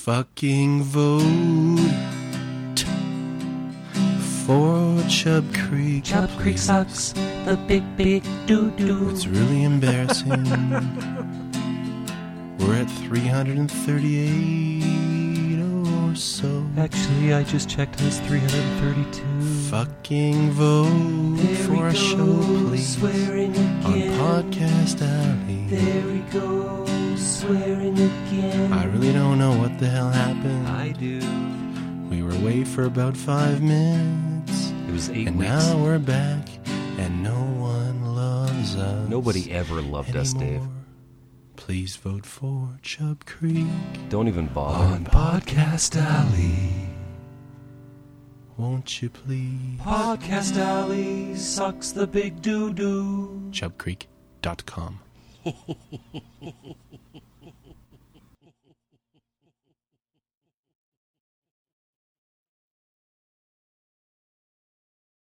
fucking vote for Chub Creek. Chub Creek sucks the big doo-doo. It's really embarrassing. We're at 338 or so. Actually, I just checked and it's 332. Fucking vote There for a show, please. Swearing On again. Podcast Alley. There we go, swearing again. I really don't know what the hell happened. I do. We were away for about 5 minutes. It was 8 And weeks. now we're back, and no one loves us. Nobody ever loved us, Dave. anymore. Please vote for Chub Creek Don't even bother. on Podcast Alley. Won't you please? Podcast Alley sucks the big doo-doo. ChubCreek.com.